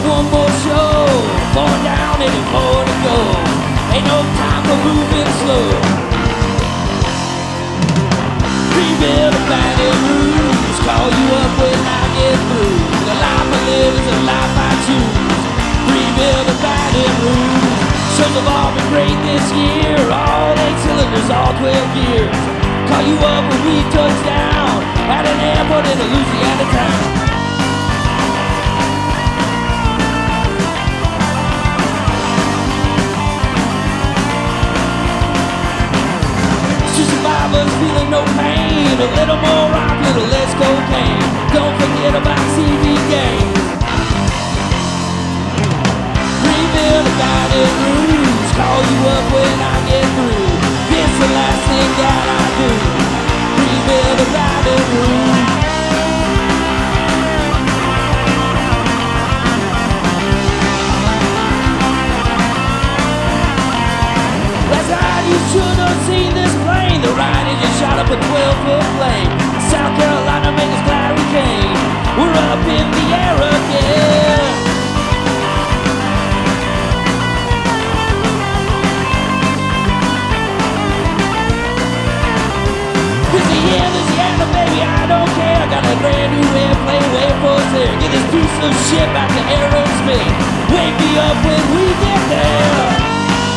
one more show, going down, any more to go. Ain't no time for moving slow. Rebuild a Baton Rouge, call you up when I get through. The life I live is a life I choose. Rebuild a Baton Rouge. Shows have all been great this year, all 8 cylinders, all 12 gears. Call you up when we touch down at an airport in a Louisiana town. Survivors feeling no pain, a little more rock, little less cocaine. Don't forget about CV games. Rebuild a Baton Rouge, call you up when I get through. This the last thing that I do. Rebuild a Baton Rouge. Last night you should have seen this plane. The ride engine shot up a 12-foot plane. South Carolina made us glad we came. We're up in the air again. Louisiana, baby, I don't care. Got a brand new airplane waiting for us there. Get this piece of shit back to aerospace. Wake me up when we get there.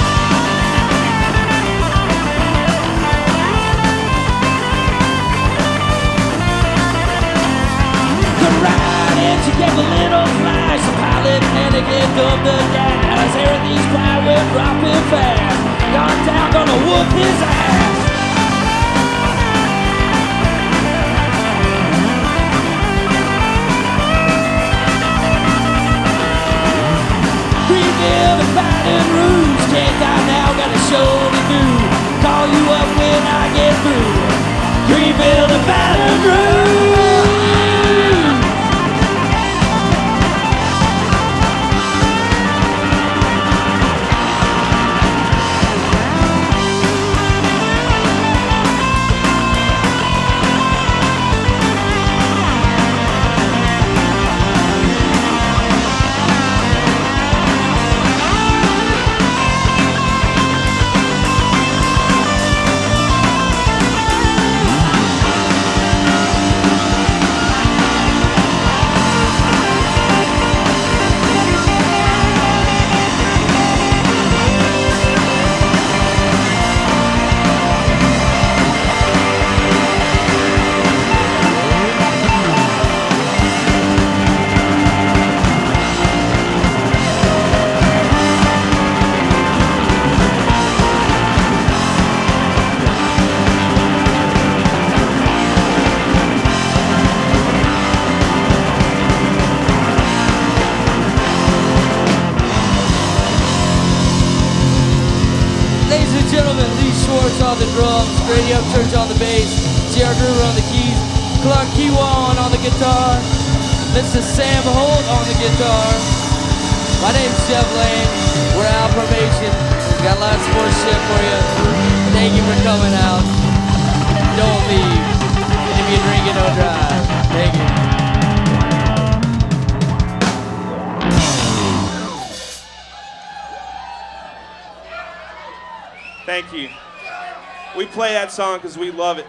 Get a little flash, the pilot panicking up the dash. Everything's quiet, we're dropping fast. Gone down, gonna whoop his ass. Rebuild a Baton Rouge, can't die now, got a show to do. Call you up when I get through. Rebuild a Baton Rouge. Gentlemen, Lee Schwartz on the drums, Grady Upchurch on the bass, J.R. Gruber on the keys, Clark Kiwan on the guitar, Mr. Sam Holt on the guitar. My name's Jeff Lane. We're out formation. We got lots more shit for you. Thank you for coming out. Don't leave. And if you drink it, don't drive. Thank you. Thank you. We play that song because we love it.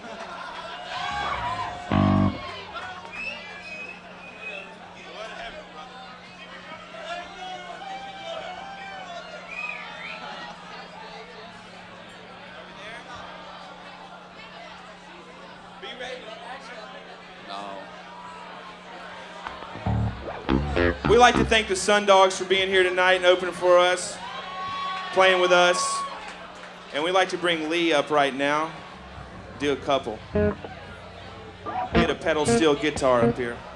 We like to thank the Sun Dogs for being here tonight and opening for us, playing with us. And we'd like to bring Lee up right now, do a couple. Get a pedal steel guitar up here.